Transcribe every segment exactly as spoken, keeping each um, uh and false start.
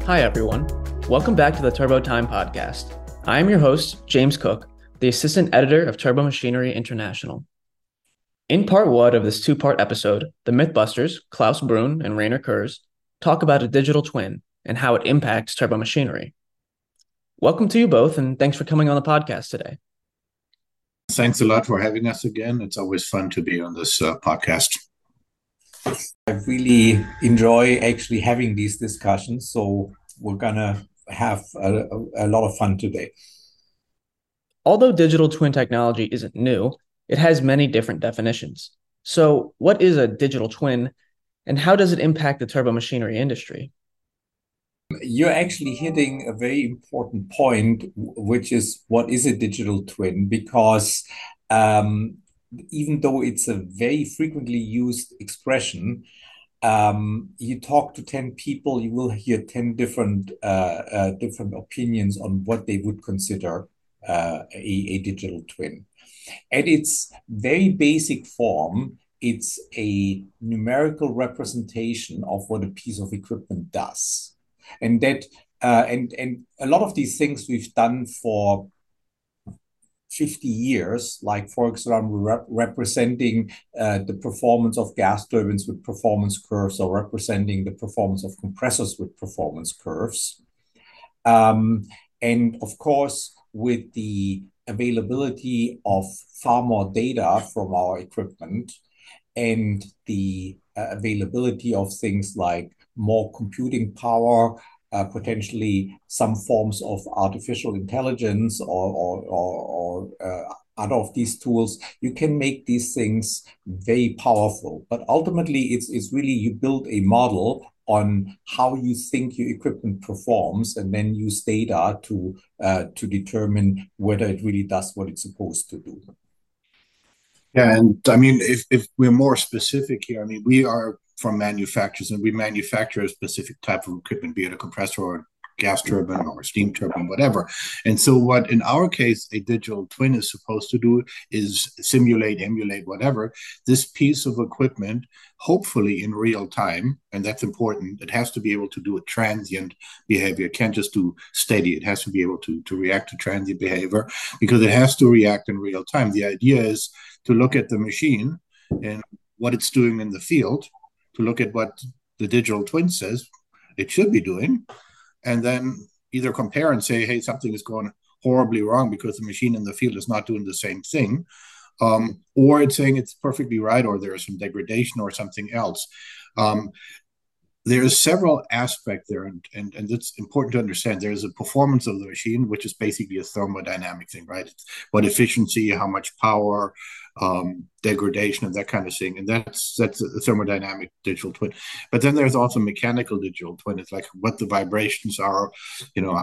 Hi, everyone. Welcome back to the Turbo Time podcast. I am your host, James Cook, the assistant editor of Turbo Machinery International. In part one of this two-part episode, the Mythbusters, Klaus Brun and Rainer Kurz, talk about a digital twin and how it impacts turbo machinery. Welcome to you both, and thanks for coming on the podcast today. Thanks a lot for having us again. It's always fun to be on this uh, podcast. I really enjoy actually having these discussions, so we're gonna have a, a lot of fun today. Although digital twin technology isn't new, it has many different definitions. So what is a digital twin, and how does it impact the turbo machinery industry? You're actually hitting a very important point, which is what is a digital twin? Because um, even though it's a very frequently used expression, um, you talk to ten people, you will hear ten different uh, uh, different opinions on what they would consider uh, a, a digital twin. At its very basic form, it's a numerical representation of what a piece of equipment does. And that uh, and and a lot of these things we've done for fifty years, like for example, rep- representing uh, the performance of gas turbines with performance curves, or representing the performance of compressors with performance curves. Um, and of course, with the availability of far more data from our equipment and the uh, availability of things like more computing power, uh, potentially some forms of artificial intelligence or, or, or, or uh, other of these tools, you can make these things very powerful. But ultimately, it's, it's really you build a model on how you think your equipment performs, and then use data to uh, to determine whether it really does what it's supposed to do. Yeah, and I mean, if, if we're more specific here, I mean, we are from manufacturers and we manufacture a specific type of equipment, be it a compressor or a gas turbine or a steam turbine, whatever. And so what in our case, a digital twin is supposed to do is simulate, emulate, whatever, this piece of equipment, hopefully in real time. And that's important. It has to be able to do a transient behavior. It can't just do steady. It has to be able to, to react to transient behavior because it has to react in real time. The idea is to look at the machine and what it's doing in the field, to look at what the digital twin says it should be doing, and then either compare and say, hey, something is going horribly wrong because the machine in the field is not doing the same thing, um, or it's saying it's perfectly right, or there is some degradation or something else. Um, There's several aspects there, and, and, and it's important to understand. There's a performance of the machine, which is basically a thermodynamic thing, right? It's what efficiency, how much power, um, degradation, and that kind of thing. And that's that's a thermodynamic digital twin. But then there's also mechanical digital twin. It's like what the vibrations are, you know,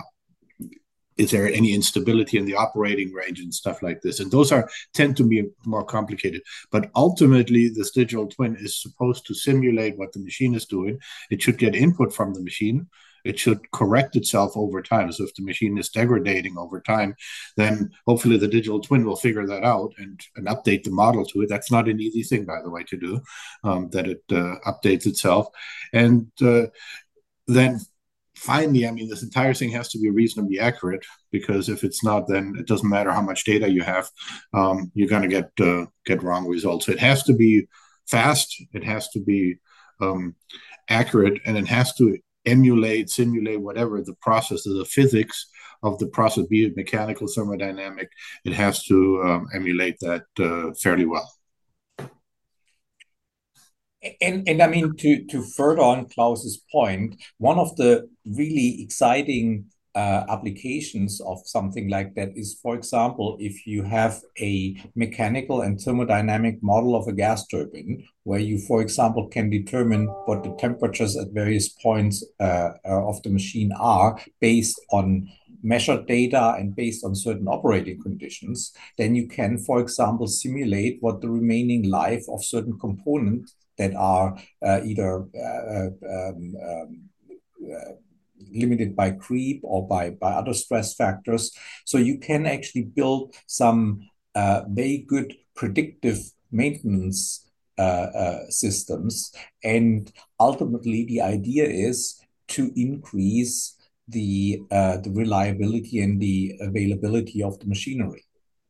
is there any instability in the operating range and stuff like this, and those are tend to be more complicated. But ultimately this digital twin is supposed to simulate what the machine is doing. It should get input from the machine. It should correct itself over time. So if the machine is degrading over time, then hopefully the digital twin will figure that out and, and update the model to it. That's not an easy thing, by the way, to do, um, that it uh, updates itself. And uh, then finally, I mean, this entire thing has to be reasonably accurate, because if it's not, then it doesn't matter how much data you have, um, you're going to get uh, get wrong results. So it has to be fast, it has to be um, accurate, and it has to emulate, simulate, whatever the process of the physics of the process, be it mechanical, thermodynamic, it has to um, emulate that uh, fairly well. And, and I mean, to, to further on Klaus's point, one of the really exciting uh, applications of something like that is, for example, if you have a mechanical and thermodynamic model of a gas turbine, where you, for example, can determine what the temperatures at various points uh, uh, of the machine are based on measured data and based on certain operating conditions, then you can, for example, simulate what the remaining life of certain components that are uh, either uh, um, um, uh, limited by creep or by, by other stress factors. So you can actually build some uh, very good predictive maintenance uh, uh, systems. And ultimately, the idea is to increase the uh, the reliability and the availability of the machinery.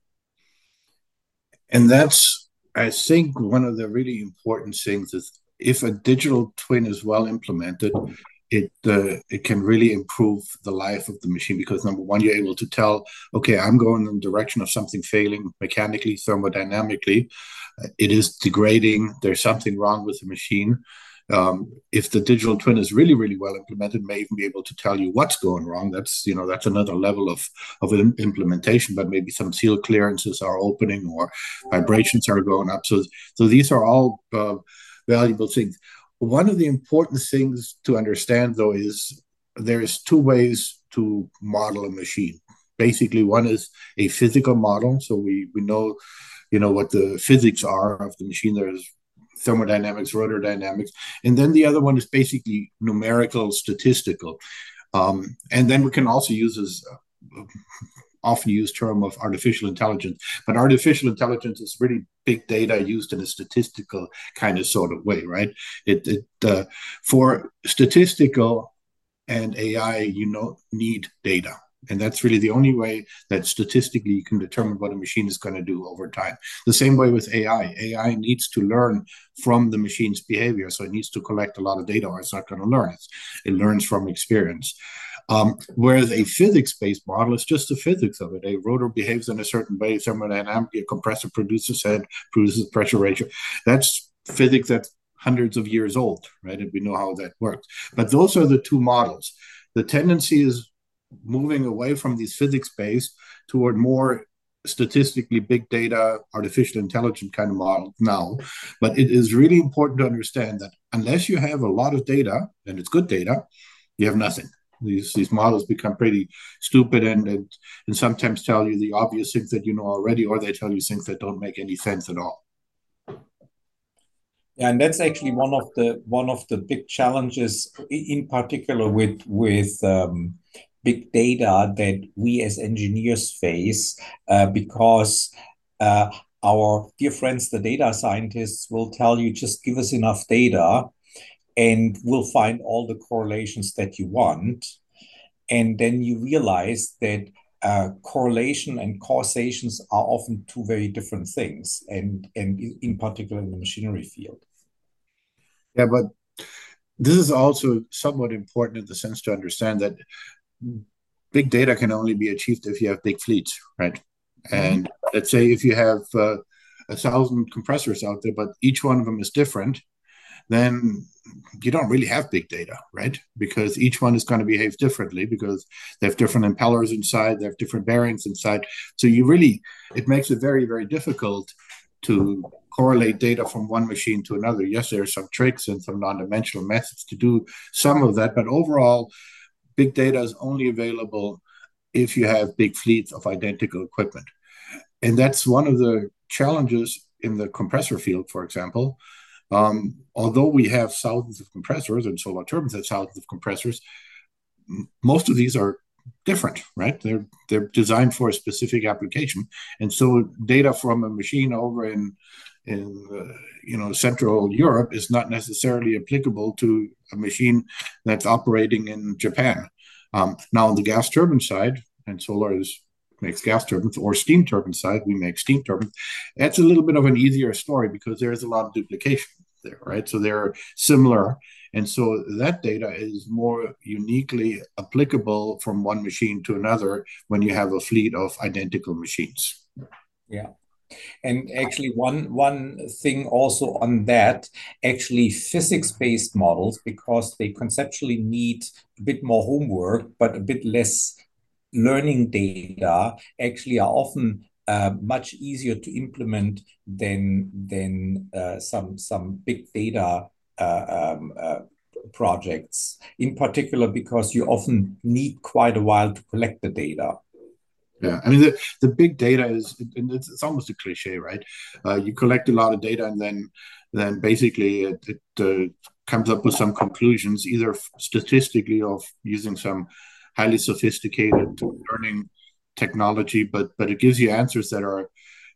And that's, I think, one of the really important things is if a digital twin is well implemented, it uh, it can really improve the life of the machine because number one, you're able to tell, okay, I'm going in the direction of something failing mechanically, thermodynamically. It is degrading. There's something wrong with the machine. Um, if the digital twin is really, really well implemented, may even be able to tell you what's going wrong. That's you know that's another level of of implementation. But maybe some seal clearances are opening or vibrations are going up. So so these are all uh, valuable things. One of the important things to understand, though, is there's two ways to model a machine. Basically, one is a physical model, so we we know, you know, what the physics are of the machine. There's thermodynamics, rotor dynamics, and then the other one is basically numerical, statistical, um, and then we can also use this uh, often used term of artificial intelligence. But artificial intelligence is really big data used in a statistical kind of sort of way, right? It, it uh, for statistical and A I, you know, need data. And that's really the only way that statistically you can determine what a machine is going to do over time. The same way with A I. A I needs to learn from the machine's behavior. So it needs to collect a lot of data or it's not going to learn. It's, it learns from experience. Um, whereas a physics-based model is just the physics of it. A rotor behaves in a certain way, thermodynamically, a compressor produces head, produces pressure ratio. That's physics that's hundreds of years old, right? And we know how that works. But those are the two models. The tendency is moving away from these physics-based toward more statistically big data, artificial intelligence kind of model now. But it is really important to understand that unless you have a lot of data, and it's good data, you have nothing. These these models become pretty stupid and, and and sometimes tell you the obvious things that you know already, or they tell you things that don't make any sense at all. Yeah, and that's actually one of the one of the big challenges, in particular with with um, big data that we as engineers face, uh, because uh, our dear friends, the data scientists, will tell you just give us enough data and we'll find all the correlations that you want. And then you realize that uh, correlation and causations are often two very different things, and, and in particular in the machinery field. Yeah, but this is also somewhat important in the sense to understand that big data can only be achieved if you have big fleets, right? Mm-hmm. And let's say if you have uh, a thousand compressors out there, but each one of them is different, then you don't really have big data, right? Because each one is going to behave differently because they have different impellers inside, they have different bearings inside. So you really, it makes it very, very difficult to correlate data from one machine to another. Yes, there are some tricks and some non-dimensional methods to do some of that, but overall, big data is only available if you have big fleets of identical equipment. And that's one of the challenges in the compressor field, for example. Um, although we have thousands of compressors and Solar Turbines have thousands of compressors, most of these are different, right? They're they're designed for a specific application, and so data from a machine over in in uh, you know Central Europe is not necessarily applicable to a machine that's operating in Japan. Um, now, on the gas turbine side, and Solar is makes gas turbines, or steam turbine side, we make steam turbines. That's a little bit of an easier story because there's a lot of duplication there, right? So they're similar. And so that data is more uniquely applicable from one machine to another when you have a fleet of identical machines. Yeah. And actually, one one thing also on that, actually physics-based models, because they conceptually need a bit more homework, but a bit less learning data, actually are often uh, much easier to implement than than uh, some some big data uh, um, uh, projects. In particular, because you often need quite a while to collect the data. Yeah, I mean the, the big data is it's, it's almost a cliche, right? Uh, you collect a lot of data and then then basically it, it uh, comes up with some conclusions, either statistically or using some highly sophisticated learning technology, but but it gives you answers that are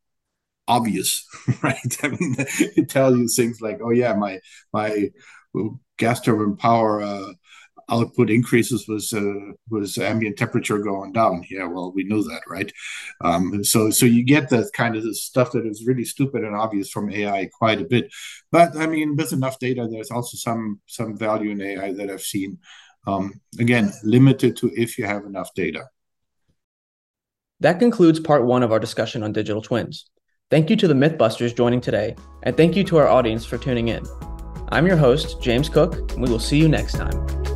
obvious, right? I mean, it tells you things like, oh yeah, my my gas turbine power uh, output increases was uh, was ambient temperature going down. Yeah, well, we knew that, right? Um, so so you get that kind of stuff that is really stupid and obvious from A I quite a bit. But I mean, with enough data, there's also some some value in A I that I've seen. Um, again, limited to if you have enough data. That concludes part one of our discussion on digital twins. Thank you to the Mythbusters joining today, and thank you to our audience for tuning in. I'm your host, James Cook, and we will see you next time.